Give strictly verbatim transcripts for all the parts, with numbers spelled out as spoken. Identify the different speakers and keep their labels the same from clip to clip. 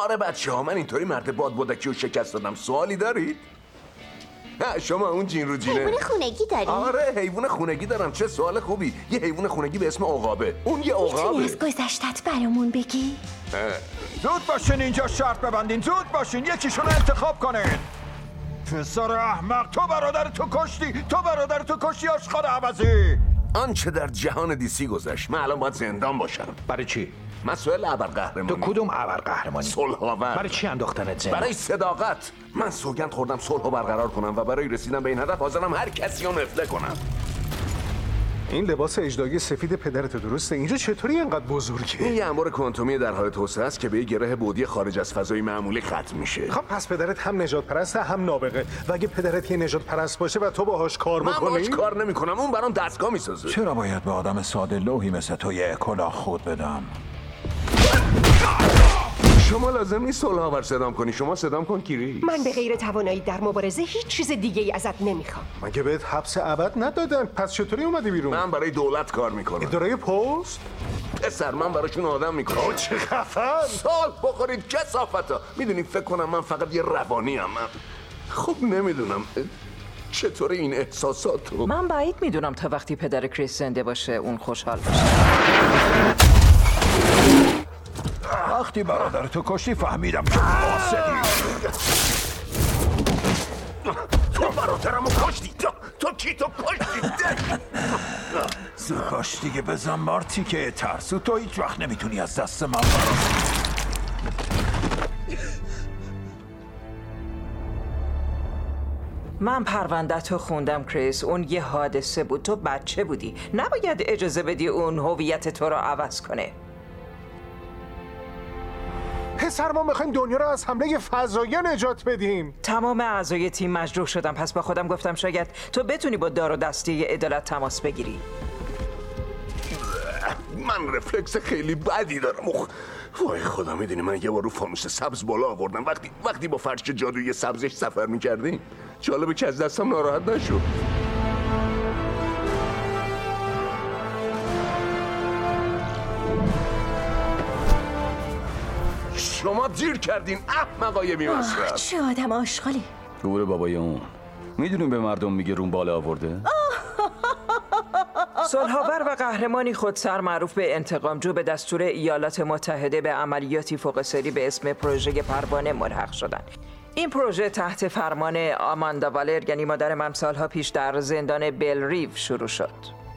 Speaker 1: آره بچه ها، من اینطوری مرد بادبادکی رو شکست دادم. سوالی دارید؟ نه شما اون جین رو جینه.
Speaker 2: حیوان خونگی داری؟
Speaker 1: آره حیوان خونگی دارم. چه سوال خوبی. یه حیوان خونگی به اسم عقابه. اون یه عقابه.
Speaker 2: میتونی از گذشتت برامون بگی؟
Speaker 3: زود باشین اینجا شرط ببندین. زود باشین یکیشون انتخاب کنین. پسر احمق، تو برادر تو کشتی. تو برادر تو کشتی آشغال عوضی.
Speaker 1: آنچه در جهان دیسی گذشت. من الان باید زندان باشم.
Speaker 3: برای چی؟
Speaker 1: مسئول ابرقهرمانی.
Speaker 3: تو کدوم ابرقهرمانی؟
Speaker 1: صلح‌آور.
Speaker 3: برای چی انداختنت زندان؟
Speaker 1: برای صداقت. من سوگند خوردم صلح رو برقرار کنم و برای رسیدن به این هدف حاضرم هر کسی رو مفله کنم.
Speaker 4: این لباس اجدایی سفید پدرت درسته؟ اینجا چطوری اینقدر بزرگه؟
Speaker 1: این یه انبار کوانتومی در حال توسعه است که به یه گره بعدی خارج از فضای معمولی ختم میشه.
Speaker 4: خب پس پدرت هم نجات پرسته هم نابغه. و اگه پدرت یه نجات پرست باشه و تو باهاش کار
Speaker 1: من
Speaker 4: بکنی؟
Speaker 1: باهاش کار نمی‌کنم. اون برام دستگاه میسازه.
Speaker 3: چرا باید به آدم ساده لوحی مثل تو یه کلاه خود بدم؟
Speaker 1: شما لازم نیست صلح‌آور صدام کنی. شما صدام کن کیری.
Speaker 5: من به غیر توانایی در مبارزه هیچ چیز دیگه ای ازت نمیخوام.
Speaker 4: مگه بهت حبس ابد ندادن؟ پس چطوری اومدی بیرون؟
Speaker 1: من برای دولت کار میکنم.
Speaker 4: اداره پست؟
Speaker 1: پسر من براشون آدم میکنم.
Speaker 4: چه خفن!
Speaker 1: سال بخورید کثافتا. میدونی فکر کنم من فقط یه روانی ام. خب نمیدونم چطور این احساساتو.
Speaker 6: من بعید میدونم تا وقتی پدر کریس زنده باشه اون خوشحال باشه.
Speaker 3: وقتی برادر تو کشتی فهمیدم که فاسدی.
Speaker 1: تو برادرمو کشتی. تو تو کی تو کشتی؟
Speaker 3: زکاش دیگه بزن مارتی که ترسو. تو هیچ وقت نمیتونی از دست من برات.
Speaker 6: من پرونده‌تو خوندم کریس. اون یه حادثه بود. تو بچه بودی. نباید اجازه بدی اون هویت تو رو عوض کنه.
Speaker 4: پسر ما میخوایم دنیا رو از حمله فضایی نجات بدیم.
Speaker 6: تمام اعضای تیم مجروح شدم. پس با خودم گفتم شاید تو بتونی با دار و دسته عدالت تماس بگیری.
Speaker 1: من رفلکس خیلی بدی دارم. اخ. وای خدا، میدونی من یه بار رو فانوس سبز بالا آوردم وقتی وقتی با فرش جادویی سبزش سفر میکردیم. جالبه که از دستم ناراحت نشد. شما دیر کردین احمقای بی‌مصرف.
Speaker 2: چه آدم آشغالی.
Speaker 7: گور بابای اون. میدونیم به مردم میگه روم بالا آورده؟
Speaker 6: صلح‌آور و قهرمانی خودسر معروف به انتقامجو به دستور ایالات متحده به عملیاتی فوق سری به اسم پروژه پروانه ملحق شدند. این پروژه تحت فرمان آماندا والر یعنی مادر من سالها پیش در زندان بل ریو شروع شد.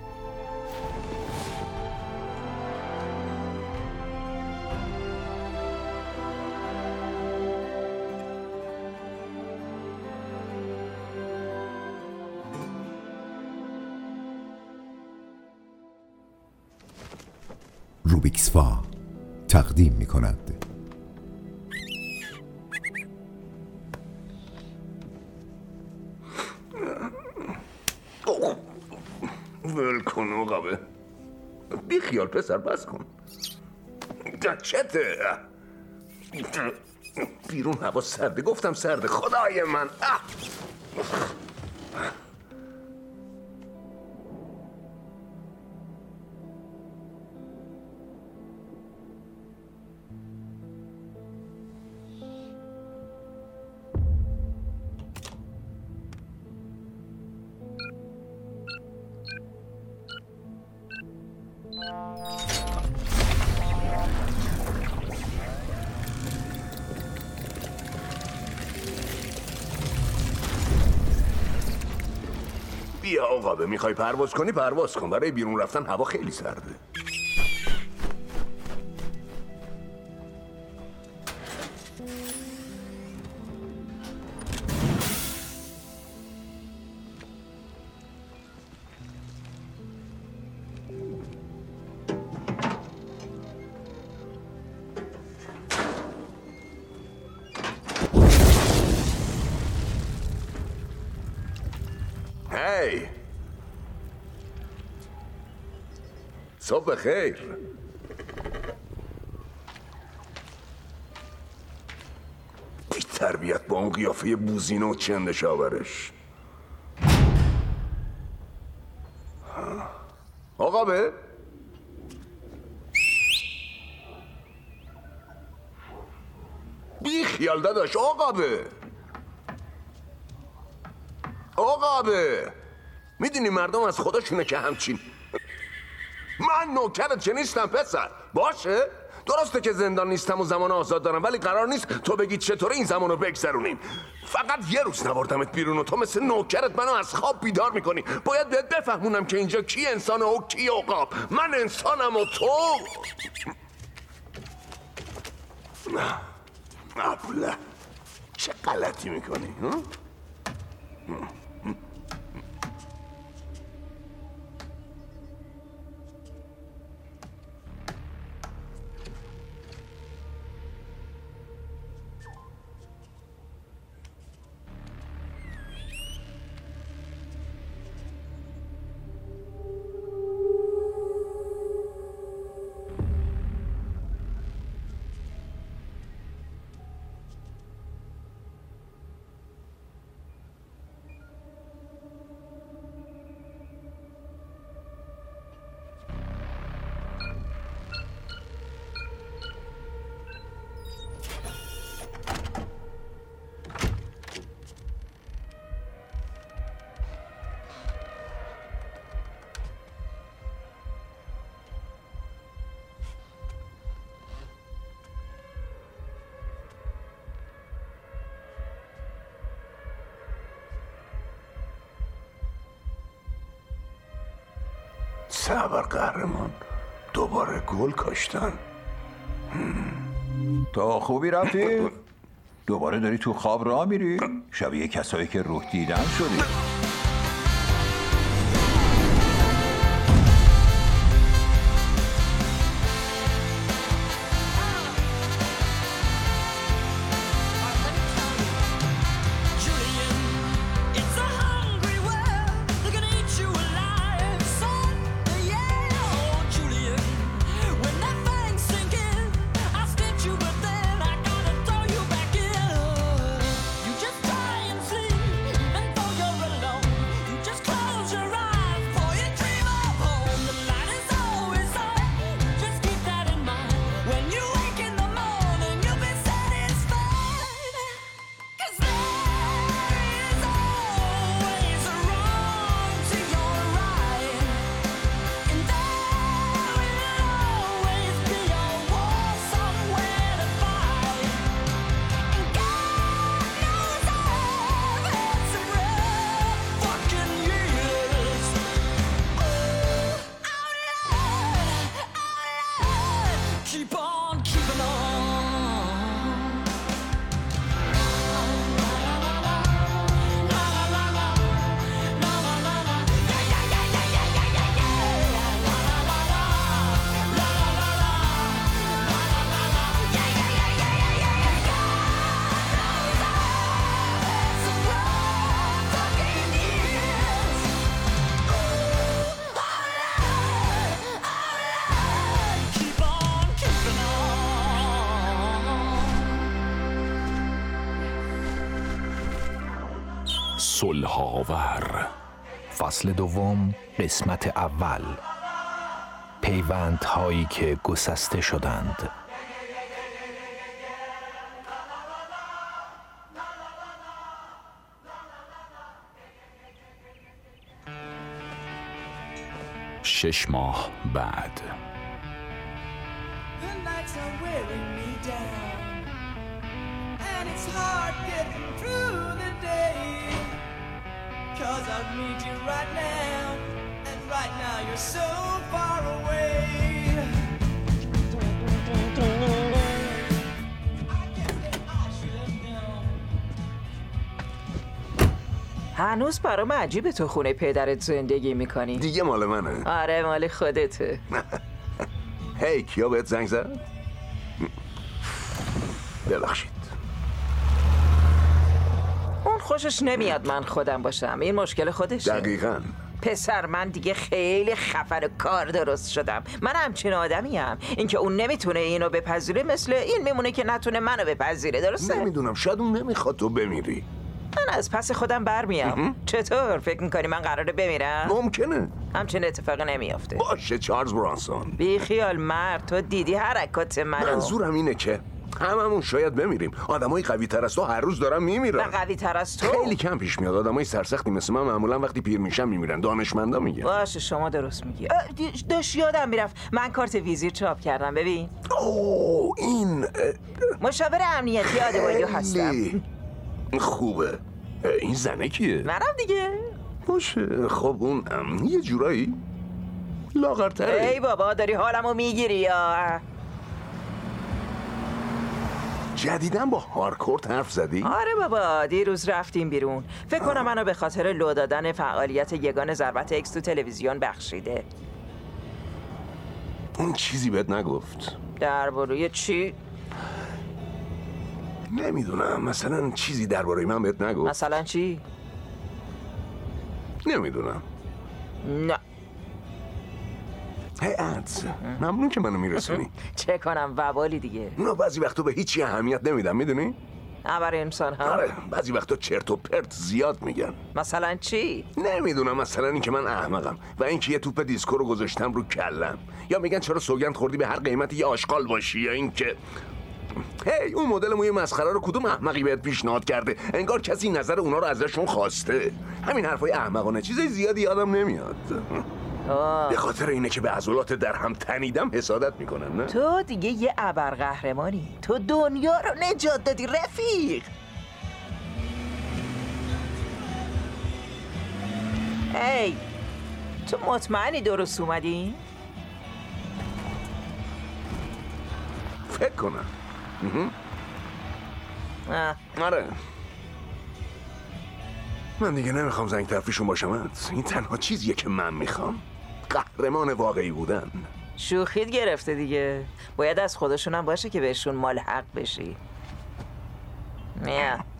Speaker 8: روبیکس فا تقدیم می کند.
Speaker 1: ول کن عقابه. بی خیال پسر بس کن. چته؟ بیرون هوا سرده. گفتم سرده. خدای من. اه. بیا عقابه، میخوای پرواز کنی پرواز کن. برای بیرون رفتن هوا خیلی سرده. هی صبح خیر. بی تربیت با اون قیافه بوزینه و چند شاورش. عقابه بی خیال داداش. عقابه عقابه میدونی مردم از خودشونه که همچین. من نوکرت چه نیستم پسر. باشه درسته که زندان نیستم و زمان آزاد دارم، ولی قرار نیست تو بگی چطوره این زمانو بگذرونیم. فقط یه روز نبردمت بیرون و تو مثل نوکرت منو از خواب بیدار میکنی. باید بهت بفهمونم که اینجا کی انسانه و کی عقاب. من انسانم و تو نه. ابله چه غلطی میکنی؟ صبر قهرمان، دوباره گل کاشتن.
Speaker 3: تا خوبی رفتی؟ دوباره داری تو خواب راه میری؟ شبیه کسایی که روح دیدن شدی.
Speaker 9: صلح‌آور فصل دوم قسمت اول. پیوندهایی که گسسته شدند. شش ماه بعد.
Speaker 10: Cause I need you right now, and right now you're so far away.
Speaker 6: هنوز برام عجیبه تو خونه پدرت زندگی میکنی.
Speaker 1: دیگه مال منه.
Speaker 6: آره مال خودته.
Speaker 1: هی کیا بهت زنگ زد؟ ببخشید.
Speaker 6: اون خوشش نمیاد من خودم باشم. این مشکل خودشه.
Speaker 1: دقیقاً.
Speaker 6: پسر من دیگه خیلی خفن و کار درست شدم. من همچین آدمیم. اینکه اون نمیتونه اینو بپذیره مثل این میمونه که نتونه منو بپذیره. درسته؟
Speaker 1: نمیدونم، شاید اون نمیخواد تو بمیری.
Speaker 6: من از پس خودم برمیام. چطور فکر میکنی من قراره بمیرم؟
Speaker 1: ممکنه.
Speaker 6: همچین اتفاق نمیافته.
Speaker 1: باشه چارلز برانسون.
Speaker 6: بی خیال مرد، تو دیدی حرکات منو.
Speaker 1: منظورم اینه که هممون شاید بمیریم. آدمای قوی تر از تو هر روز دارن میمیرن.
Speaker 6: و قوی تر از تو؟
Speaker 1: خیلی کم پیش میاد. آدمای سرسختی مثل من معمولا وقتی پیر میشن میمیرن. دانشمندا میگن.
Speaker 6: باشه شما درست میگی. داشت یادم میرفت من کارت ویزیت چاپ کردم. ببین.
Speaker 1: اوه این
Speaker 6: مشاور امنیتی آدوایو هستم.
Speaker 1: خوبه. این زنه کیه؟
Speaker 6: منم دیگه.
Speaker 1: باشه خب اون یه جورایی لاغرتره.
Speaker 6: ای بابا داری حالمو میگیری یا؟
Speaker 1: جدیدن با هارکورت حرف زدی؟
Speaker 6: آره بابا دیروز رفتیم بیرون. فکر کنم منو به خاطر لو دادن فعالیت یگان ضربت اکس تو تلویزیون بخشیده.
Speaker 1: اون چیزی بهت نگفت؟
Speaker 6: درباره چی؟
Speaker 1: نمیدونم مثلا چیزی درباره من بهت نگفت؟
Speaker 6: مثلا چی؟
Speaker 1: نمیدونم.
Speaker 6: نه.
Speaker 1: هی ادز ممنون که منو میرسونی.
Speaker 6: چه کنم وبالی دیگه.
Speaker 1: اونا بعضی وقتا به هیچی اهمیت نمیدن میدونی؟
Speaker 6: برای انسان ها؟
Speaker 1: آره بعضی وقتا چرت و پرت زیاد میگن.
Speaker 6: مثلا چی؟
Speaker 1: نمیدونم مثلا اینکه من احمقم و اینکه یه توپ دیسکو رو گذاشتم رو کلم، یا میگن چرا سوگند خوردی به هر قیمتی یه آشغال باشی، یا اینکه هی اون مدل موی مسخره رو کدوم احمقی بهت پیشنهاد کرده؟ انگار کسی نظر اونا رو ازشون خواسته. همین حرفای احمقانه چیزای زیادی یادم نمیاد. به خاطر اینه که به عضلات در هم تنیدم حسادت میکنن. نه
Speaker 6: تو دیگه یه ابرقهرمانی. تو دنیا رو نجات دادی رفیق. ای تو مطمئنی درست اومدی؟
Speaker 1: فکر کنم.
Speaker 6: آه.
Speaker 1: آره من دیگه نمیخوام زنگ تفریشون باشمت. این تنها چیزیه که من میخوام، قهرمان واقعی بودن.
Speaker 6: شوخیت گرفته دیگه. باید از خودشون هم باشه که بهشون ملحق بشی. نه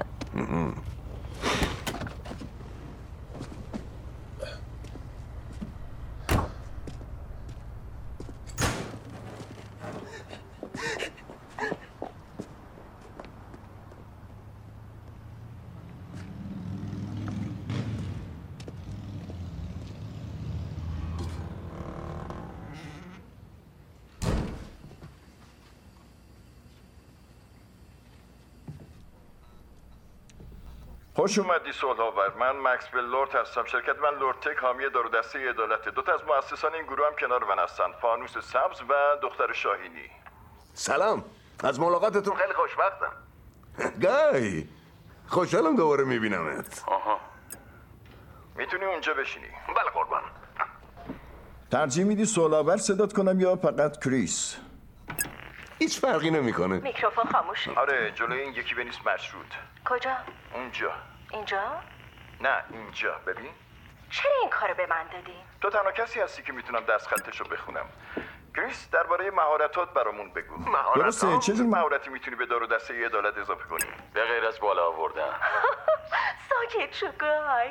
Speaker 3: خوش اومدی صلح‌آور. من مکسول لورد هستم. شرکت من لورد تک حامی دار و دسته عدالته. دو تا از مؤسسان این گروه هم کنار من هستن، فانوس سبز و دختر شاهینی.
Speaker 1: سلام، از ملاقاتتون خیلی خوشبختم. گای خوشحالم دوباره میبینمت.
Speaker 3: آها میتونی اونجا بشینی؟
Speaker 1: بله قربان.
Speaker 3: ترجیح میدی صلح‌آور صدات کنم یا فقط کریس؟
Speaker 1: هیچ فرقی نمیکنه.
Speaker 2: میکروفون خاموشه.
Speaker 3: آره جلوی این یکی بنویس مشروط.
Speaker 2: کجا؟
Speaker 3: اونجا.
Speaker 2: اینجا؟
Speaker 3: نه اینجا. ببین
Speaker 2: چرا این کارو به من دادی؟
Speaker 3: تو تنها کسی هستی که میتونم دست خطشو بخونم. کریس درباره مهارتات برامون بگو.
Speaker 1: مهارت
Speaker 3: درسته چه جور مهارتی میتونی به دار و دسته عدالت اضافه کنی؟
Speaker 7: به غیر از بالا آوردن.
Speaker 2: ساکت شو گای.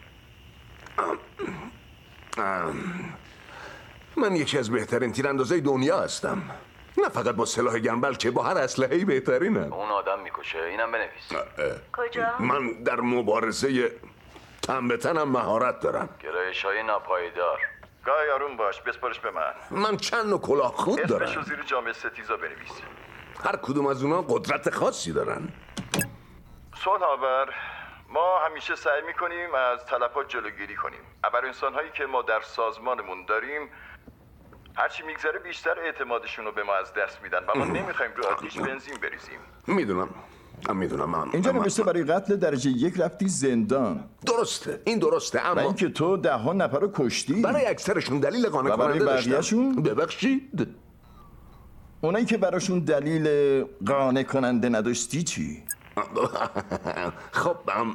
Speaker 1: من یکی از بهترین تیراندازای دنیا هستم. نه فقط با سلاح گرم بلکه با هر اسلحه‌ای بهترینم.
Speaker 7: اون آدم میکشه. اینم بنویس.
Speaker 2: کجا؟
Speaker 1: من در مبارزه تن به تنم مهارت دارم.
Speaker 7: گرایش‌های ناپایدار.
Speaker 3: گای آروم باش، بسپارش به من.
Speaker 1: من چند نوع کلاه خود دارم.
Speaker 3: اسمشو زیر جام ستیزا بنویس.
Speaker 1: هر کدوم از اونا قدرت خاصی دارن.
Speaker 3: صلح‌آور، ما همیشه سعی میکنیم از تلفات جلوگیری کنیم. ابر انسان‌هایی که ما در سازمانمون داریم هرچی میگذره بیشتر اعتمادشون رو به ما از دست میدن و ما نمیخوایم رو آتیش بنزین بریزیم.
Speaker 1: میدونم من میدونم من
Speaker 3: اینجا
Speaker 1: من...
Speaker 3: نوشته برای قتل درجه یک رفتی زندان.
Speaker 1: درسته این درسته، اما
Speaker 3: و اینکه تو ده ها نفر رو کشتی.
Speaker 1: برای اکثرشون دلیل قانع
Speaker 3: و برای
Speaker 1: کننده داشتم.
Speaker 3: بقیه‌شون؟
Speaker 1: ببخشید
Speaker 3: اونایی که براشون دلیل قانع کننده نداشتی چی؟
Speaker 1: خب ام...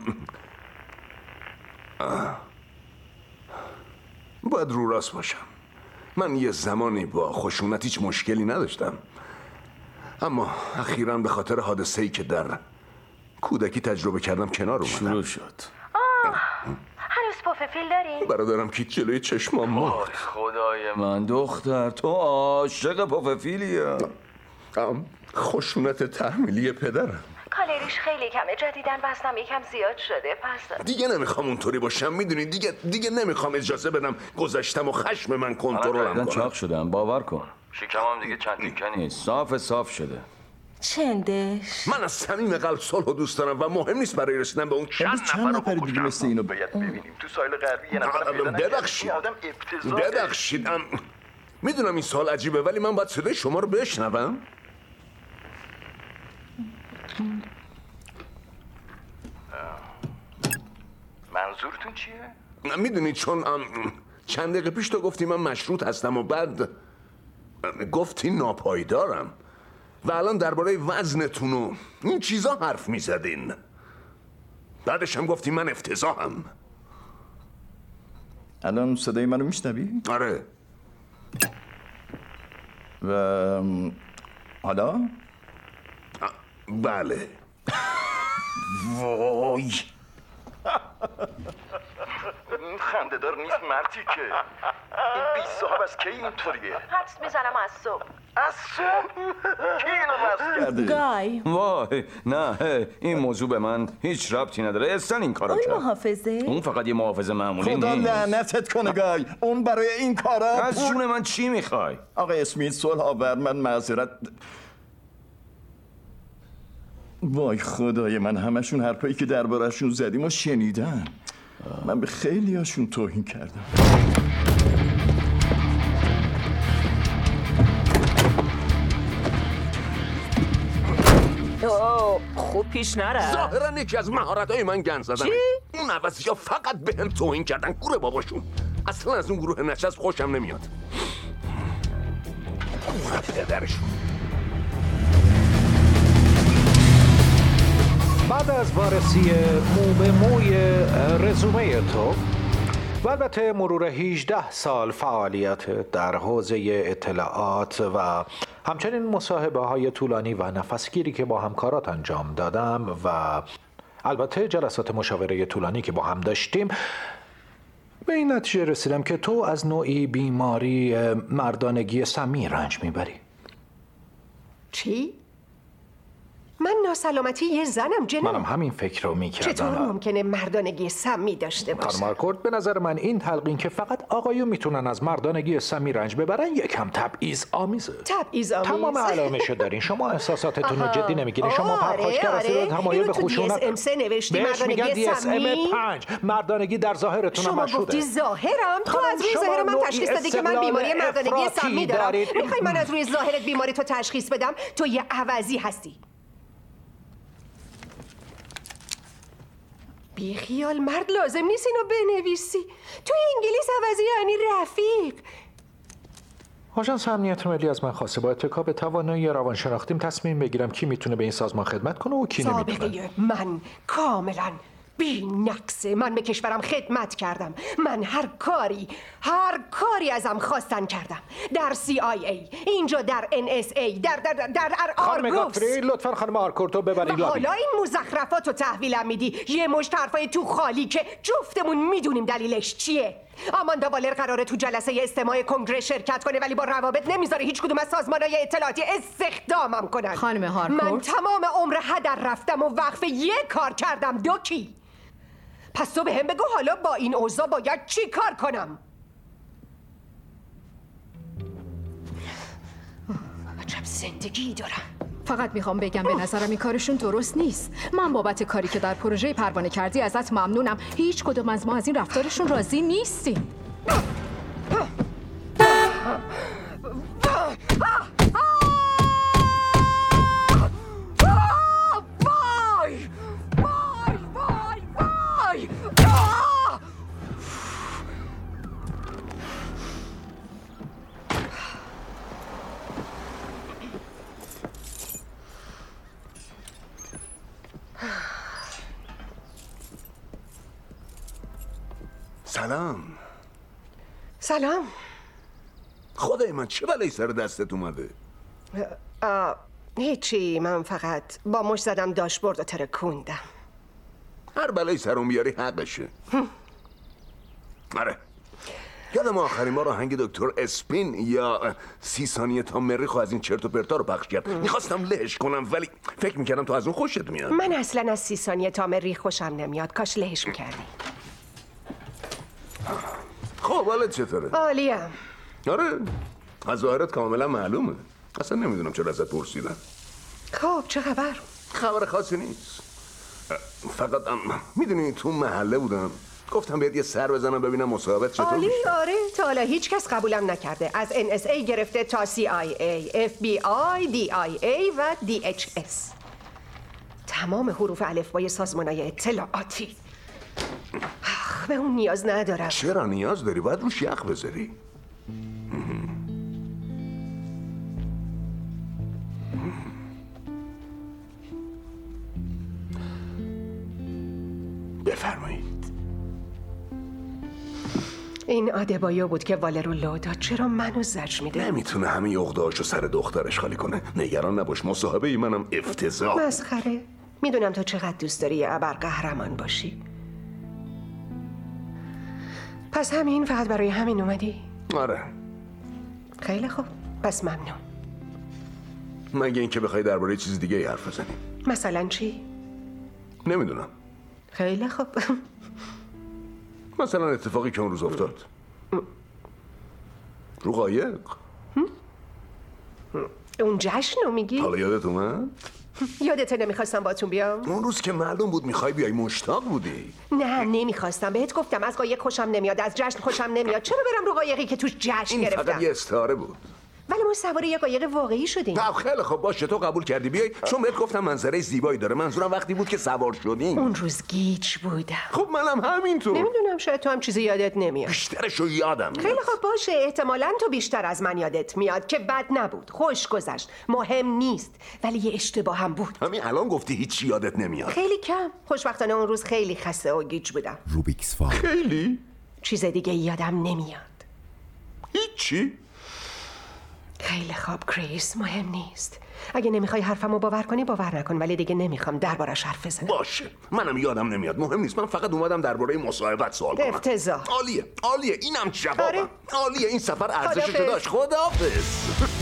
Speaker 1: باید رو راست باشم. من یه زمانی با خشونت هیچ مشکلی نداشتم، اما اخیراً به خاطر حادثه‌ای که در کودکی تجربه کردم کنار اومدم.
Speaker 3: شروع شد.
Speaker 2: آه هنوز پوففیل داری؟
Speaker 1: برادرم که جلوی چشمام مرد.
Speaker 7: خدای من.
Speaker 3: من دختر تو عاشق پوففیلیا.
Speaker 1: خشونت تحمیلی پدرم.
Speaker 2: کالریش خیلی کمه. جدیدن وزنم یکم زیاد شده. پس
Speaker 1: دیگه نمیخوام اونطوری باشم، میدونی دیگه دیگه نمیخوام اجازه بدم گذشتم و خشم من کنترلم کنه.
Speaker 3: چاق شدم باور کن.
Speaker 7: شکمم دیگه چند تیکه نیست.
Speaker 3: صاف صاف شده.
Speaker 11: چندش؟
Speaker 1: من از صمیم قلب صلح دوست دارم و مهم نیست برای رسیدن به اون چند
Speaker 3: چند
Speaker 1: نفر
Speaker 3: نفر
Speaker 1: رو
Speaker 3: دیگه مثل اینو باید ببینیم تو ساحل غربی یه نفر پیدا نکردیم.
Speaker 1: ببخشید
Speaker 3: این آدم ابتذاله.
Speaker 1: ببخشید ام... میدونم این سوال عجیبه ولی من باید صدای شما رو بشنوم.
Speaker 3: منظورتون چیه؟
Speaker 1: میدونی چون ام... چند دقیقه پیش تو گفتی من مشروط هستم و بعد گفتی ناپایدارم و الان درباره وزنتون و این چیزا حرف میزدین. بعدش هم گفتی من افتضاحم.
Speaker 3: الان صدای منو میشنوی؟
Speaker 1: آره.
Speaker 3: و حالا؟
Speaker 1: بله.
Speaker 3: وای این خنده‌دار نیست مرتی که این بی صاحب از کی اینطوریه؟
Speaker 2: حدس میزنم از صبح.
Speaker 3: از صبح؟ کی اینو وصل کرده؟
Speaker 11: گای
Speaker 7: وای نه این موضوع به من هیچ ربطی نداره. استن این کارو
Speaker 11: اون
Speaker 7: کرد.
Speaker 11: محافظه؟
Speaker 7: اون فقط یه محافظ معمولی
Speaker 3: خدا
Speaker 7: نیست.
Speaker 3: لعنتت کنه گای، اون برای این کارا
Speaker 7: از جون من چی میخوای؟
Speaker 3: آقای اسمیت صلح آور، من معذرت. وای خدای من، همشون حرفایی که درباره‌شون زدیم و شنیدن. من به خیلی هاشون توهین کردم.
Speaker 6: اوه خوب پیش نره.
Speaker 1: ظاهرا یکی از مهارت‌های من گند زدن.
Speaker 6: چی؟
Speaker 1: اون عوضی ها فقط به هم توهین کردن. گوره باباشون. اصلا از اون گروه نشست خوشم نمیاد. گوره پدرشون.
Speaker 4: بعد از وارسی مو به موی رزومه تو و البته مرور هجده سال فعالیت در حوزه اطلاعات و همچنین مصاحبه های طولانی و نفسگیری که با همکارات انجام دادم و البته جلسات مشاوره طولانی که با هم داشتیم، به این نتیجه رسیدم که تو از نوعی بیماری مردانگی سمی رنج میبری.
Speaker 5: چی؟ من ناسلامتی یه زنم جناب.
Speaker 4: منم همین فکر رو میکردم.
Speaker 5: چطور ممکنه مردانگی سمی داشته باشه؟
Speaker 4: خانم مارکورت، به نظر من این تلقین که فقط آقایون میتونن از مردانگی سمی رنج ببرن یکم تبعیض آمیزه.
Speaker 5: تبعیض آمیز؟
Speaker 4: تمام علائمشو دارین. شما احساساتتون رو جدی نمیگیرین. شما پرخاشگر هستید و تمایل به خشونت.
Speaker 5: ام سه نوشتی
Speaker 4: بهش میگن
Speaker 5: مردانگی
Speaker 4: دی اس ام
Speaker 5: سمی؟
Speaker 4: پنج. مردانگی در ظاهرتون
Speaker 5: شما
Speaker 4: مشهوده.
Speaker 5: گفتی ظاهرم؟ تو از روی ظاهر من تشخیص دادی که من بیماری مردانگی سمی دارم. میخوای من از روی ظاهرت بیماری تو تشخیص بدم؟ تو یه عوضی هستی. بی خیال مرد، لازم نیست اینو بنویسی. تو انگلیس عوضی یعنی رفیق.
Speaker 4: آژانس امنیت ملی از من خواسته با اتکا به توانایی روانشناختیم تصمیم بگیرم کی میتونه به این سازمان خدمت کنه و کی نمیتونه.
Speaker 5: سابقه من کاملا بی نقصه. من به کشورم خدمت کردم. من هر کاری هر کاری ازم خواستن کردم. در سی آی ای، اینجا در ان اس ای، در در در, در
Speaker 4: خانم
Speaker 5: آرگوس.
Speaker 4: گاتفری لطفا خانم آرکورتو ببرید لابی.
Speaker 5: حالا این مزخرفاتو تحویلم میدی. یه مشت حرفای تو خالی که جفتمون میدونیم دلیلش چیه. آماندا والر قراره تو جلسه استماع کنگره شرکت کنه ولی با روابط نمیذاره هیچ کدوم از سازمان‌های اطلاعاتی استخدامم کنن.
Speaker 11: خانم هارکورت،
Speaker 5: من تمام عمر هدر رفتم و وقف یه کار کردم. دوکی. پس تو بهم بگو حالا با این اوضاع باید چی کار کنم؟ عجب زندگی دارم.
Speaker 11: فقط میخوام بگم به نظرم این کارشون درست نیست. من بابت کاری که در پروژه پروانه کردی ازت ممنونم. هیچ کدوم از ما از این رفتارشون راضی نیستیم.
Speaker 5: وای! وای! وای! وای!
Speaker 1: سلام.
Speaker 5: سلام.
Speaker 1: خدای من چه بلایی سر دستت اومده؟
Speaker 5: آه، هیچی. من فقط با مش زدم داشبورد و ترکوندم.
Speaker 1: هر بلایی سرم بیاری حقشه. آره. یادم آخرین ما آهنگ دکتر اسپین یا سی ثانیه تا مریخو از این چرت و پرتا رو پخش کرد. میخواستم لهش کنم ولی فکر میکردم تو از اون خوشت میاد.
Speaker 5: من اصلا از سی ثانیه تا مریخ خوشم نمیاد. کاش لهش میکردی.
Speaker 1: خب حالت چطوره؟
Speaker 5: خب چه خبر؟
Speaker 1: خبر خاصی نیست. فقط ام... میدونی تو محله بودم، گفتم بهت یه سر بزنم ببینم مصاحبت چطور
Speaker 5: عالی.
Speaker 1: میشه.
Speaker 5: آره تا حالا هیچ کس قبولم نکرده، از ان اس ای گرفته تا سی آی ای، اف بی آی، دی آی ای و دی اچ اس. تمام حروف الفبای سازمان‌های اطلاعاتی. آخ، به اون نیاز ندارم.
Speaker 1: چرا نیاز داری؟ باید روش یخ بذاری. بفرمایید.
Speaker 5: این آدبایو بود که والرو لو داد. چرا منو زجر میده؟
Speaker 1: نمیتونه همه عقده‌هاشو سر دخترش خالی کنه. نگران نباش، مصاحبه ای منم افتضاح.
Speaker 5: مسخره. میدونم تو چقدر دوست داری یه ابرقهرمان باشی. پس همین، فقط برای همین اومدی؟
Speaker 1: آره.
Speaker 5: خیلی خوب، پس ممنون.
Speaker 1: مگه اینکه بخوای درباره چیز دیگه ای حرف بزنی.
Speaker 5: مثلا چی؟
Speaker 1: نمیدونم.
Speaker 5: خیلی خوب.
Speaker 1: مثلا اتفاقی که اون روز افتاد. رو قایق.
Speaker 5: اون جشنو میگی؟
Speaker 1: حالا یادت اومد؟
Speaker 5: یادته نمیخواستم باتون بیام؟
Speaker 1: اون روز که معلوم بود میخوای بیای، مشتاق بودی.
Speaker 5: نه نمیخواستم. بهت گفتم از قایق خوشم نمیاد، از جشن خوشم نمیاد. چرا برم رو قایقی که توش جشن
Speaker 1: این
Speaker 5: گرفتم؟
Speaker 1: فقط یه استعاره بود.
Speaker 5: ولی ما سوار یه قایق واقعی شدیم.
Speaker 1: نه خیلی خب باشه، تو قبول کردی بیای چون بهت گفتم منظره زیبایی داره. منظورم وقتی بود که سوار شدیم.
Speaker 5: اون روز گیج بودم.
Speaker 1: خب منم همینطور.
Speaker 5: نمیدونم، شاید تو هم چیزی یادت نمیاد.
Speaker 1: بیشترشو یادم میاد.
Speaker 5: خیلی خب باشه، احتمالاً تو بیشتر از من یادت میاد که بد نبود، خوش گذشت، مهم نیست، ولی یه اشتباه هم بود.
Speaker 1: همین الان گفتی هیچی یادت نمیاد.
Speaker 5: خیلی کم. خوشبختانه اون روز خیلی خسته و گیج بودم.
Speaker 8: روبیکس فال.
Speaker 1: خیلی؟
Speaker 5: چیز دیگه یادم نمیاد.
Speaker 1: هیچی؟
Speaker 5: خیلی خوب کریس، مهم نیست. اگه نمیخوای حرفمو باور کنی باور نکن، ولی دیگه نمیخوام دربارش حرف بزنم.
Speaker 1: باشه، منم یادم نمیاد، مهم نیست. من فقط اومدم درباره مصاحبت سوال کنم.
Speaker 5: افتضاح.
Speaker 1: عالیه عالیه، اینم جوابم.
Speaker 5: آره.
Speaker 1: عالیه، این سفر ارزشش
Speaker 5: خداحافظ.
Speaker 1: داشت. خداحافظ.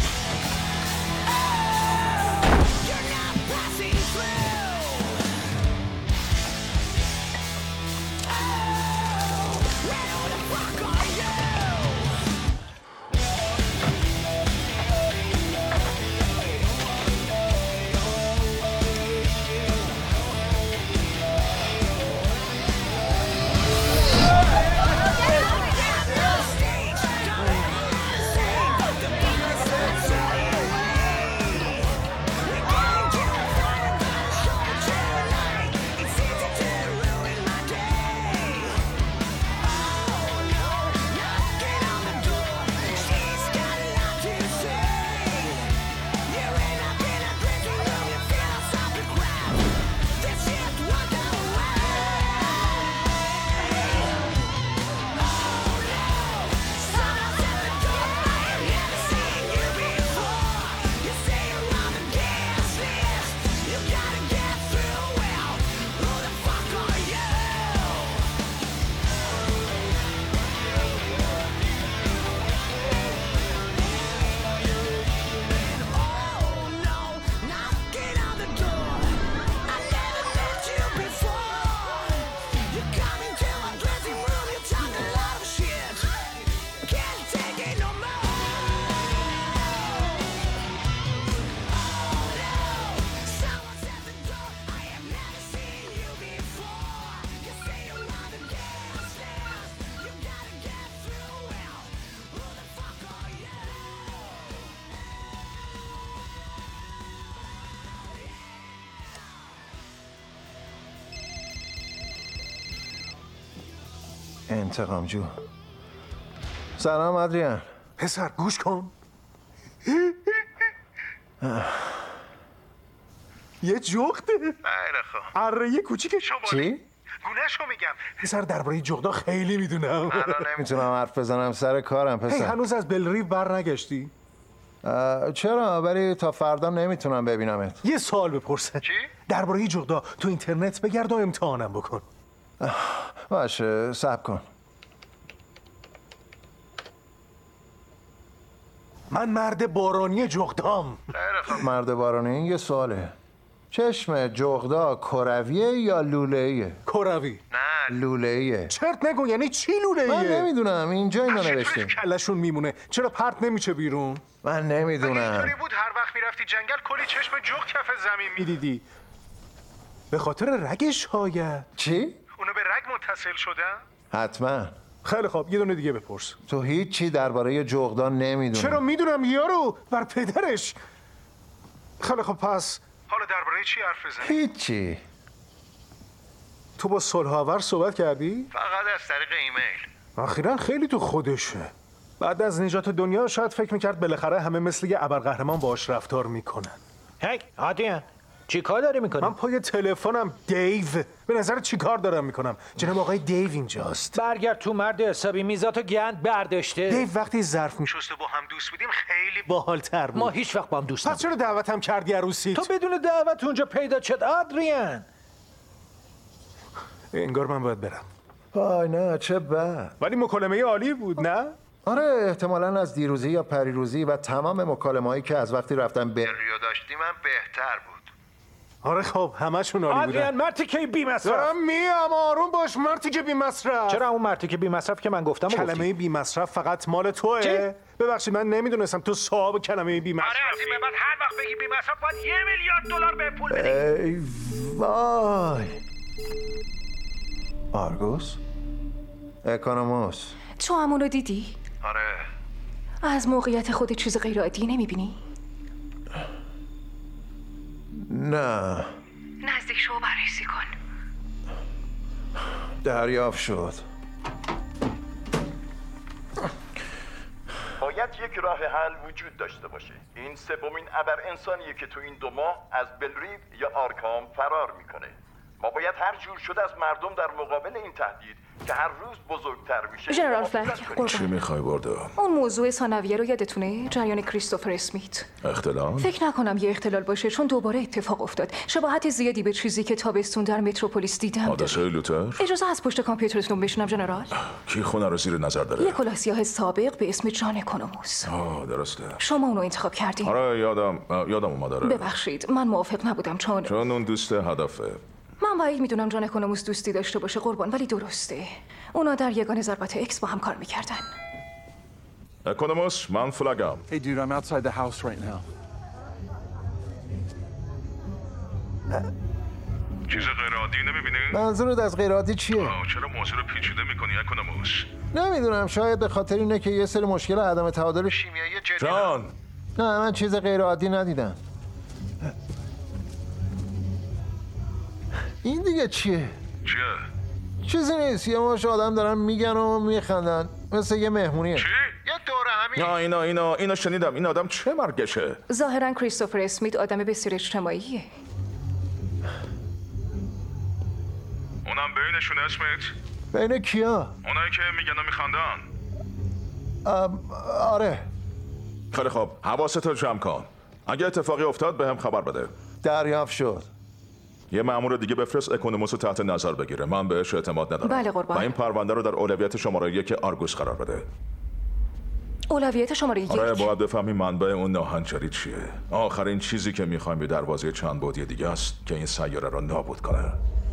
Speaker 4: انتقام جو. سلام ادریان.
Speaker 12: پسر گوش کن. یه جغده.
Speaker 13: خیلی خوب.
Speaker 12: اره کوچیک شمالی.
Speaker 4: چی؟
Speaker 13: گونه‌شو میگم.
Speaker 12: پسر درباره جغدا خیلی میدونم.
Speaker 4: میتونم حرف بزنم، سر کارم
Speaker 12: هی
Speaker 4: پسر.
Speaker 12: هنوز از بلریو بر نگشتی؟
Speaker 4: چرا؟ ولی تا فردا نمیتونم ببینمت.
Speaker 12: یه سوال بپرسه.
Speaker 13: چی؟
Speaker 12: درباره جغدا تو اینترنت بگرد و امتحانم بکن.
Speaker 4: باشه، صبر کن.
Speaker 12: من مرد بارانی جغدام.
Speaker 4: مرد بارانی؟ این یه سواله. چشم جغدا کرویه یا لوله‌ایه؟
Speaker 12: کروی.
Speaker 13: نه
Speaker 12: لوله‌ایه. چرت نگو، یعنی چی لوله‌ایه؟
Speaker 14: من نمیدونم، اینجا اینا نوشته.
Speaker 12: کلشون میمونه. چرا پرت نمیشه بیرون؟
Speaker 14: من نمیدونم.
Speaker 13: اینطوری بود هر وقت میرفتی جنگل کلی چشم جغ کف زمین
Speaker 12: میدیدی. به خاطر رگش شاید.
Speaker 14: چی؟
Speaker 13: اونا به رگ متصل شدن؟
Speaker 14: حتما.
Speaker 12: خیلی خوب، یه دونه دیگه بپرس.
Speaker 14: تو هیچی درباره جغدان نمیدونی.
Speaker 12: چرا میدونم یارو؟ بر پدرش. خیلی خوب، پس
Speaker 13: حالا درباره چی حرف بزنی؟
Speaker 14: هیچی.
Speaker 12: تو با صلح‌آور صحبت کردی؟
Speaker 13: فقط از طریق ایمیل.
Speaker 12: اخیراً خیلی تو خودشه. بعد از نجات دنیا شاید فکر میکرد بالاخره همه مثل یه ابرقهرمان باهاش رفتار میکنن.
Speaker 4: هی آدیان، چی کار داری میکنی؟
Speaker 12: من پای تلفنم. دیو، به نظر چی کار دارم میکنم؟ جناب آقای دیو اینجاست.
Speaker 4: برگرد تو مرد حسابی، میزاتو گند برداشته.
Speaker 12: دیو وقتی ظرف می
Speaker 13: شسته با هم دوست بودیم خیلی
Speaker 12: باحال‌تر بود.
Speaker 4: ما هیچ وقت با هم دوست
Speaker 12: پس چرا دعوتم کردی عروسیت؟
Speaker 4: تو بدون دعوت اونجا پیدا شد آدریان.
Speaker 12: انگار من باید برم.
Speaker 14: وای نه، چه بد.
Speaker 12: ولی مکالمه عالی بود، نه؟
Speaker 14: آره، احتمالاً از دیروزی یا پریروزی و تمام مکالمه‌هایی که از وقتی رفتم به
Speaker 13: ریو داشتیم هم بهتر بود.
Speaker 12: آره خب، همشون عالی بودن.
Speaker 4: آدریان، مرتی که بی مصرف.
Speaker 12: دارم میام، آروم باش. مرتی که بی مصرف.
Speaker 4: چرا اون مرتی که بی مصرف که من گفتم گفتی؟
Speaker 12: کلمه بی مصرف فقط مال توئه؟ ببخشید من نمیدونستم تو صاحب کلمه بی مصرف.
Speaker 13: آره، از این به بعد هر وقت بگی بی مصرف باید یه میلیارد دلار به پول بدی.
Speaker 14: ای وای. آرگوس؟ اکونوموس.
Speaker 15: تو همونو دیدی؟
Speaker 13: آره.
Speaker 15: از موقعیت خود چیز غیر عادی نمیبینی؟
Speaker 14: نه.
Speaker 15: نزدیک شو و بررسی کن.
Speaker 14: دریافت شد.
Speaker 3: باید یک راه حل وجود داشته باشه. این سومین ابر انسانیه که تو این دو ماه از بلریو یا آرکام فرار میکنه. ما باید هر جور شده از مردم در مقابل این تهدید که هر روز بزرگتر میشه.
Speaker 15: ژنرال فلک،
Speaker 9: چی میخوای برده؟
Speaker 15: اون موضوع ثانویه رو یادتونه؟ جریان کریستوفر اسمیت.
Speaker 9: اختلال؟
Speaker 15: فکر نکنم یه اختلال باشه، چون دوباره اتفاق افتاد. شباهت زیادی به چیزی که تابستون در متروپولیس دیدم.
Speaker 9: حادثه لوتر؟
Speaker 15: اجازه از پشت کامپیوترتون بشونم ژنرال؟
Speaker 9: کی خونه رو زیر نظر داره؟
Speaker 15: یه کلاه سیاه سابق به اسم جان اکونوموس.
Speaker 9: آه درسته.
Speaker 15: شما اونو انتخاب کردین.
Speaker 9: آره یادم یادم اومد. آره.
Speaker 15: ببخشید من موافق نبودم چون
Speaker 9: چون اون دوست هدفه.
Speaker 15: من باید میدونم جان اکونوموس دوستی داشته باشه قربان، ولی درسته. اونا در یگان ضربت اکس با هم کار میکردن.
Speaker 9: اکونوموس، من فلگم.
Speaker 16: Hey dude, I'm outside the house right now.
Speaker 9: چیز غیر عادی نمیبینی؟
Speaker 14: منظورت از غیر عادی چیه؟
Speaker 9: چرا موضوع رو پیچیده میکنی اکونوموس؟
Speaker 14: نمیدونم، شاید به خاطر اینه که یه سری مشکل عدم تعادل شیمیایی جدی.
Speaker 9: جان.
Speaker 14: نه من چیز غیر عادی ندیدم. این دیگه چیه؟
Speaker 9: چیه؟
Speaker 14: چیزی نیست، یه ماش آدم دارن میگن و میخندن مثل یه مهمونیه.
Speaker 9: چی؟
Speaker 13: یه دوره همین.
Speaker 9: نه اینا اینا اینا شنیدم. این آدم چه مرگشه؟
Speaker 15: ظاهرا کریستوفر اسمیت آدم بسیار اجتماعیه.
Speaker 9: اونم بینشون اسمیت؟
Speaker 14: بین کیا؟
Speaker 9: اونایی که میگن و میخندن.
Speaker 14: آره.
Speaker 9: خیلی خوب، حواست رو جمع کن. اگه اتفاقی افتاد به هم خبر بده.
Speaker 14: دریافت شد.
Speaker 9: یه مأمور دیگه بفرست اکونوموس رو تحت نظر بگیره. من بهش اعتماد ندارم.
Speaker 15: بله قربان.
Speaker 9: و این پرونده رو در اولویت شماره یک آرگوس قرار بده.
Speaker 15: اولویت شماره یک؟
Speaker 9: آره باید بفهمی منبع اون ناهنجاری چیه. آخرین چیزی که میخوایم یه دروازه چند بعدی دیگه است که این سیاره رو نابود کنه.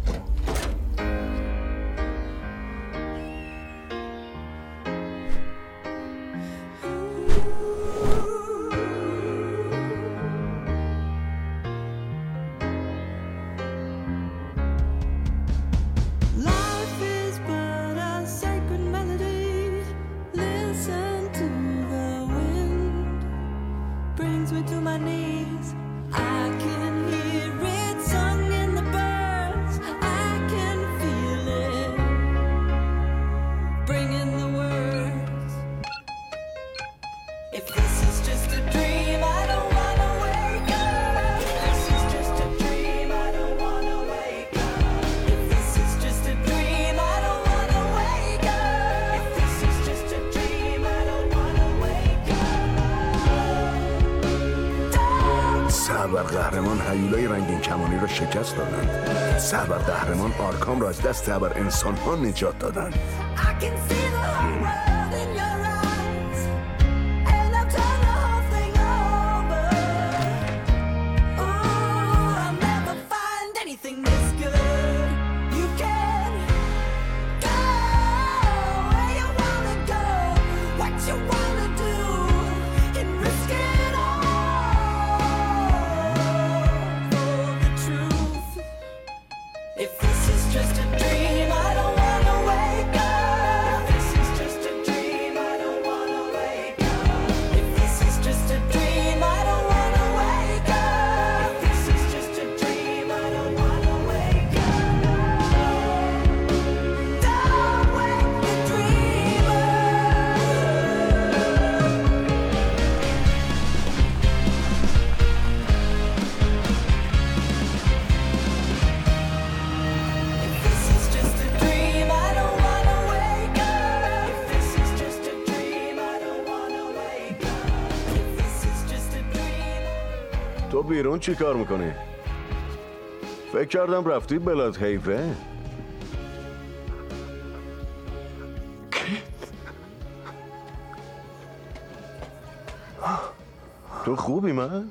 Speaker 1: قهرمان هیولای رنگین کمانی را شکست دادند. سرور قهرمان آرکام را از دست ابر انسان ها نجات دادند.
Speaker 10: just a dream, I don't wanna wake up. If this is just a dream, I don't wanna wake up. If this is just a dream, I don't wanna wake up. If this is just a dream, I don't wanna wake up. Don't wake the dreamer. If this is just a dream, I don't wanna wake up. If this is just a dream, I don't wanna wake up. If this is just a dream.
Speaker 1: تو بیرون چی کار میکنی؟ فکر کردم رفتی بلاد هیون. تو خوبی مرد؟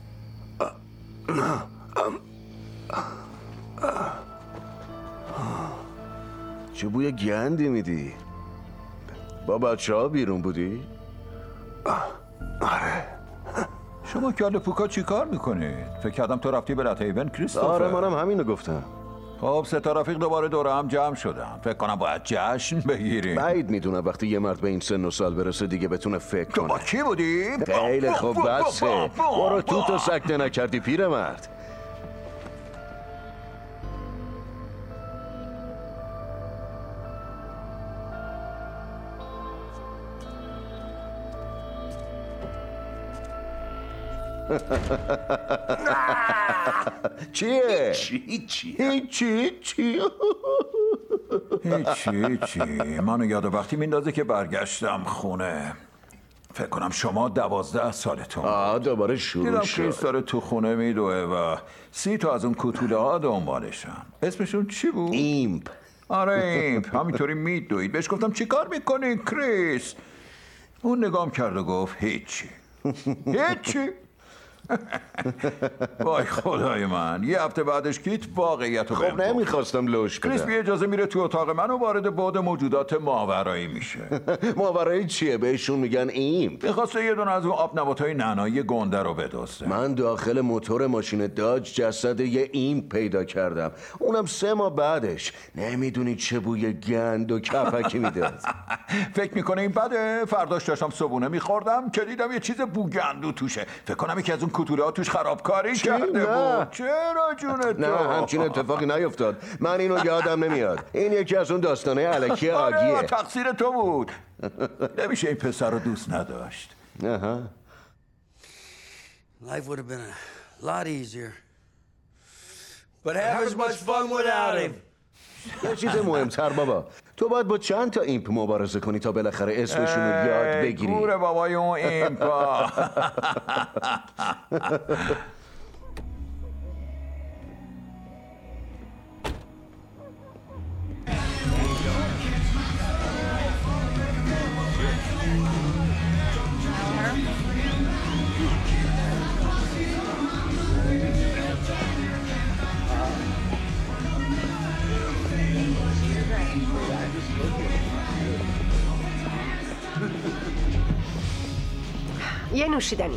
Speaker 1: چه بوی گندی میدی؟ با بچه ها بیرون بودی؟ آره.
Speaker 17: شما کله پوکا چی کار میکنید؟ فکر کردم تو رفتی به هیون کریستوفر.
Speaker 1: آره منم همینو گفتم.
Speaker 17: خب سه تا رفیق دوباره دور هم جمع شدن. فکر کنم باید جشن بگیریم.
Speaker 1: بعید میدونم وقتی یه مرد به این سن و سال برسه دیگه بتونه فکر کنه.
Speaker 17: تو با کی بودی؟
Speaker 1: خیلی خوب بسه. برو تو تو سکته نکردی پیرمرد. چیه؟
Speaker 17: هیچی
Speaker 1: هیچی هیچی
Speaker 17: هیچی هیچی منو یاد وقتی میندازه که برگشتم خونه. فکر کنم شما دوازده سالتون
Speaker 1: آه دوباره شروع
Speaker 17: دیدم
Speaker 1: شد.
Speaker 17: کریس داره تو خونه میدوه و سی تا از اون کوتوله ها دنبالشن. اسمشون چی بود؟
Speaker 1: ایمپ.
Speaker 17: آره ایمپ. همینطوری میدوید. بهش گفتم چی کار میکنی کریس؟ اون نگام کرد و گفت هیچی هیچی. وای خدای من. یه هفته بعدش کیت واقعیت رو
Speaker 1: خب نمیخواستم لوش بدم.
Speaker 17: کریس بی اجازه میره تو اتاق من و وارد بعد موجودات ماورایی میشه.
Speaker 1: ماورایی چیه؟ بهشون میگن ایمپ.
Speaker 17: میخواسته یه دونه از اون آب نباتای نعنایی گنده رو بدزده.
Speaker 1: من داخل موتور ماشین داج جسد یه ایمپ پیدا کردم، اونم سه ماه بعدش. نمیدونی چه بوی گند و کپکی میداد.
Speaker 17: فکر میکنه این بده؟ فرداش داشتم صبونه میخوردم که دیدم یه چیز بوگندو توشه. فکر کنم یکی از اون کوتوله ها توش خرابکاری کرده
Speaker 1: نه.
Speaker 17: بود. چرا جونت؟
Speaker 1: نه همچین اتفاقی نیفتاد. من اینو یادم نمیاد. این یکی از اون داستانه الکی آگیه.
Speaker 17: آره تقصیر تو بود. نمیشه این پسر رو دوست نداشت.
Speaker 1: آها.
Speaker 18: Life would have been a lot easier. But half as much fun without him.
Speaker 1: یه چیز مهمتر بابا، تو باید با چند تا ایمپ مبارزه کنی تا بالاخره اسمشون رو یاد بگیری.
Speaker 17: گوره بابای اون ایمپا.
Speaker 5: یه نوشیدنی.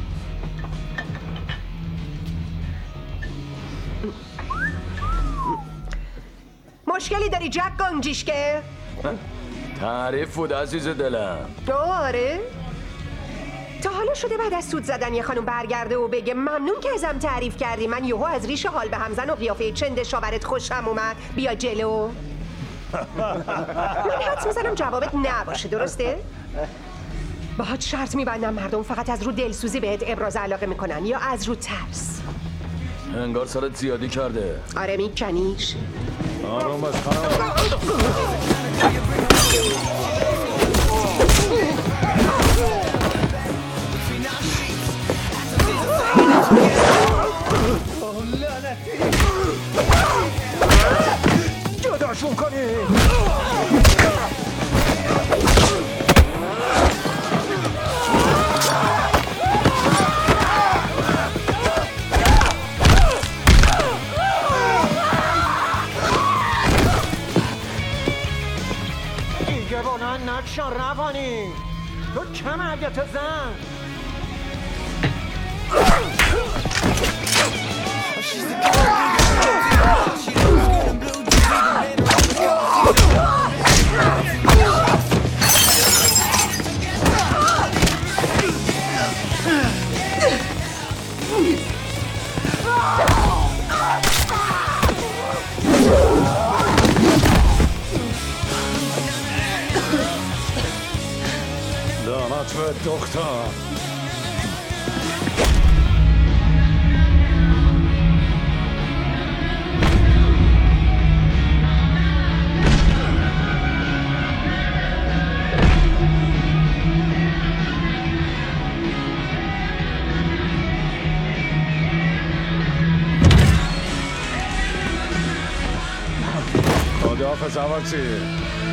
Speaker 5: مشکلی داری جک گنجیشکه؟
Speaker 19: تعریف بود عزیز دلم.
Speaker 5: آره؟ تا حالا شده بعد از سود زدن یه خانم برگرده و بگه ممنون که ازم تعریف کردی، من یهو از ریش حال به همزن و قیافه چند شاورت خوشم اومد، بیا جلو. من حدس میزنم جوابت نه باشه، درسته؟ باهات شرط میبندم مردم فقط از رو دلسوزی بهت ابراز علاقه میکنن یا از رو ترس.
Speaker 19: انگار سرت زیادی کرده.
Speaker 5: آره میکنیش.
Speaker 19: آروم باش خانم.
Speaker 4: جداشون کنی.
Speaker 20: دیگه بلند نکشن روانی، تو کم عیت زن.
Speaker 10: She's the girl, she knows good and blue,
Speaker 19: دختر. خداحافظ عوضی.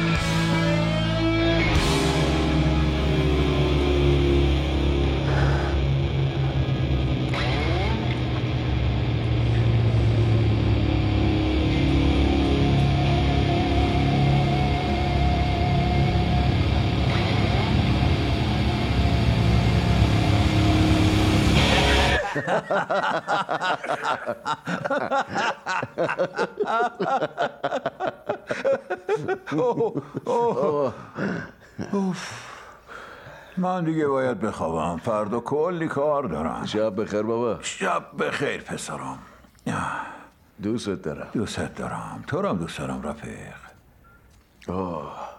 Speaker 17: من دیگه باید بخوابم. فردا کلی کار دارم.
Speaker 1: شب بخیر بابا.
Speaker 17: شب بخیر پسرم.
Speaker 1: دوست دارم.
Speaker 17: دوست دارم. تو رو هم دوست دارم رفیق.
Speaker 1: آه.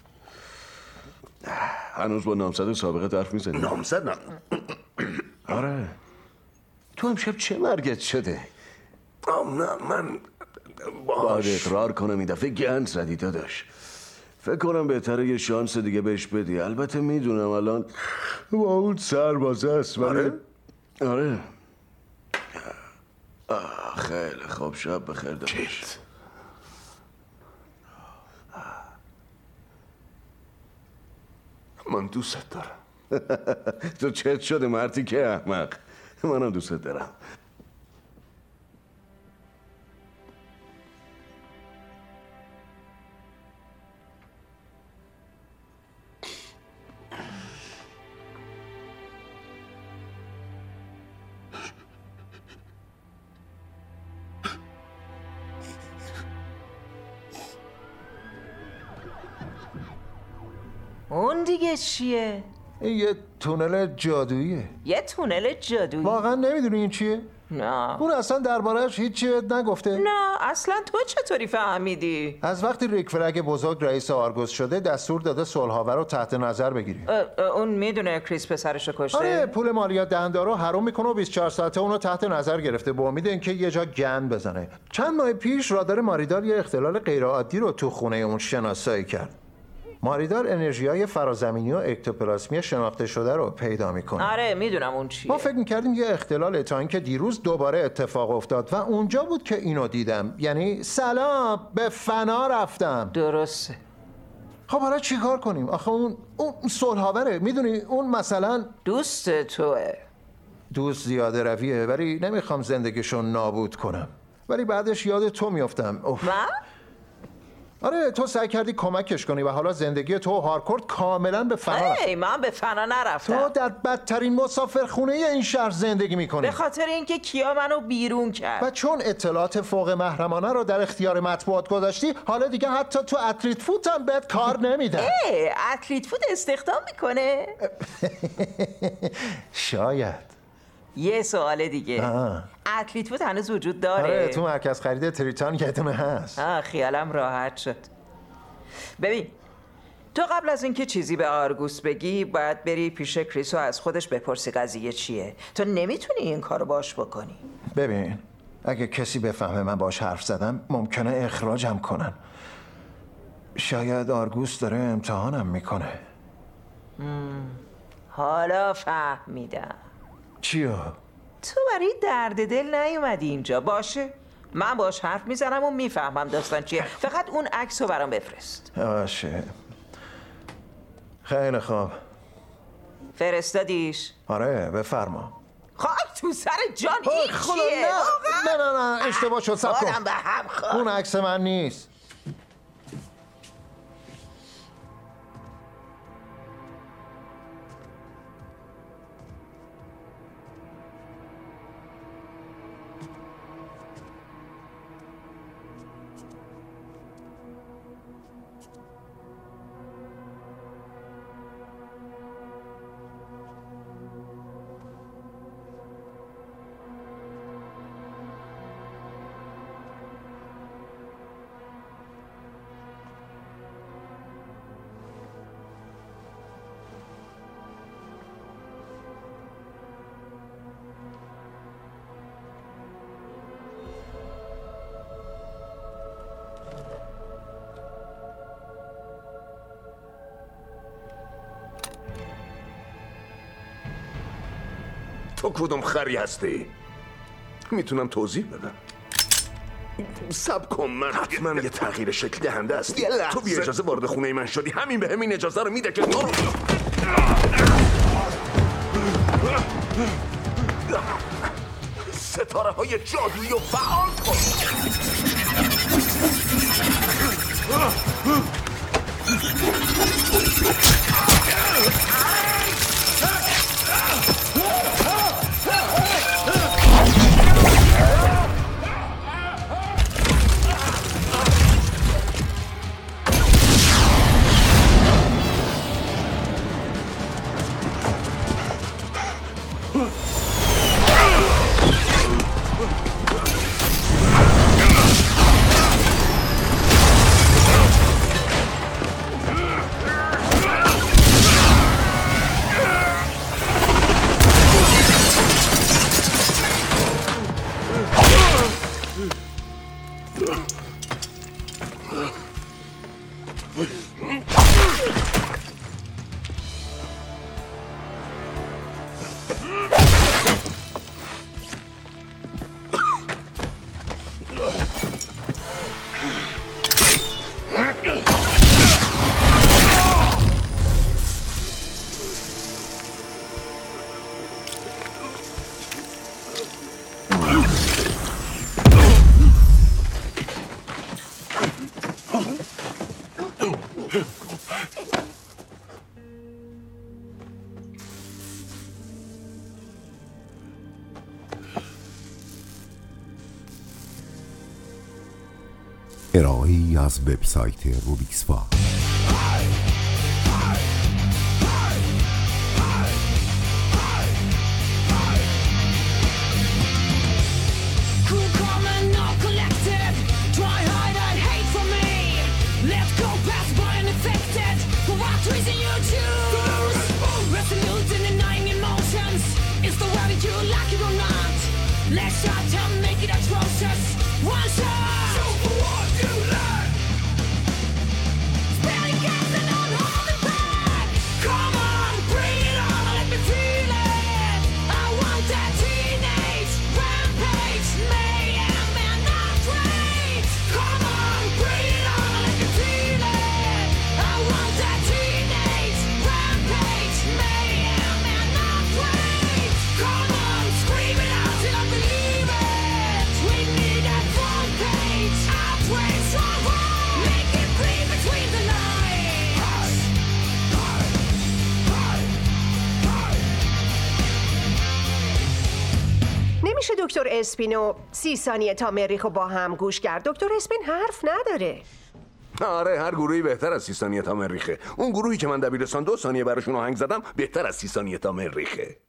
Speaker 1: هنوز با نامزد سابقه حرف میزنی؟ نامزد نه. آره. تو هم شب چه مرگت شده؟ آه نه من باید اقرار کنم این دفعه گند زدی داداش. فکر کنم بهتره یه شانس دیگه بهش بدی. البته میدونم الان با اون سربازه است. آره؟ آره. آه خیلی خوب. شب بخیر داداش. من دوست دارم. تو چت شده مردی که احمق. منم دوست دارم.
Speaker 6: اون دیگه چیه؟
Speaker 14: این یه تونل جادوییه.
Speaker 6: یه تونل جادویی؟
Speaker 14: واقعا نمیدونی این چیه؟
Speaker 6: نه.
Speaker 14: اون اصلا دربارهش هیچی بهت نگفته؟
Speaker 6: نه اصلا تو چطوری فهمیدی؟
Speaker 14: از وقتی ریک فرگ بزرگ رئیس آرگوس شده دستور داده صلح‌آور رو تحت نظر بگیری.
Speaker 6: اون میدونه کریس پسرشو کشته؟
Speaker 14: آره پول مالیات دهنده رو حروم میکنه و بیست و چهار ساعته اونو تحت نظر گرفته با امید اینکه یه جا گند بزنه. چند ماه پیش رادار ماریدار یه اختلال غیرعادی رو تو خونه اون شناسایی کرد. ماریدار انرژی‌های فرازمینی و اکتوپلاسمی شناخته شده رو پیدا میکنه.
Speaker 6: آره میدونم اون چیه.
Speaker 14: ما فکر میکردیم یه اختلاله تا اینکه دیروز دوباره اتفاق افتاد و اونجا بود که اینو دیدم. یعنی سلام به فنا رفتم.
Speaker 6: درسته.
Speaker 14: خب حالا چیکار کنیم؟ آخه اون اون صلح‌آوره. میدونی اون مثلا
Speaker 6: دوست توه.
Speaker 14: دوست زیاده رویه ولی نمیخوام زندگیشو نابود کنم. ولی بعدش یاد تو میافتم.
Speaker 6: من؟
Speaker 14: آره تو سعی کردی کمکش کنی و حالا زندگی تو و هارکورت کاملا به فنا رفت.
Speaker 6: ای من به فنا نرفتم.
Speaker 14: تو در بدترین مسافرخونه این شهر زندگی میکنی.
Speaker 6: به خاطر اینکه کیا منو بیرون کرد.
Speaker 14: و چون اطلاعات فوق محرمانه رو در اختیار مطبوعات گذاشتی حالا دیگه حتی تو اتلیت فوت هم بهت کار نمیدن.
Speaker 6: ای اتلیت فوت استخدام میکنه؟
Speaker 14: شاید.
Speaker 6: یه سوال دیگه.
Speaker 14: آه.
Speaker 6: اتلیت فوت هنوز وجود داره؟
Speaker 14: آره تو مرکز خرید تریتان یه دونه هست.
Speaker 6: آه خیالم راحت شد. ببین تو قبل از اینکه چیزی به آرگوس بگی باید بری پیش کریس و از خودش بپرسی قضیه چیه. تو نمیتونی این کارو باش بکنی.
Speaker 14: ببین اگه کسی بفهمه من باش حرف زدم ممکنه اخراجم کنن. شاید آرگوس داره امتحانم میکنه.
Speaker 6: حالا فهمیدم.
Speaker 14: چیو؟
Speaker 6: تو برای درد دل نیومدی اینجا. باشه من باش حرف میزنم و میفهمم داستان چیه. فقط اون عکس رو برام بفرست.
Speaker 14: باشه خیلی خوب.
Speaker 6: فرستادیش؟
Speaker 14: آره بفرما.
Speaker 6: خاک تو سر جان این چیه؟
Speaker 14: نه نه نه اشتباه شد. صبر کن.
Speaker 6: به هم خواهد.
Speaker 14: اون عکس من نیست.
Speaker 1: تو کدوم خری هستی؟ میتونم توضیح بدم. سب کن، من حتما یه تغییر شکل دهنده هستی. تو بی اجازه وارد خونه من شدی، همین به همین اجازه رو میده که تو رو ستاره های جادویی رو فعال کن.
Speaker 8: ارائه‌ای از وبسایت روبیکسوا.
Speaker 5: نمیشه دکتر اسپینو سی ثانیه تا مریخ رو با هم گوش کرد. دکتر اسپین حرف نداره.
Speaker 1: آره، هر گروهی بهتر از سی ثانیه تا مریخه. اون گروهی که من دبیرستان دو ثانیه براشون آهنگ زدم بهتر از سی ثانیه تا مریخه.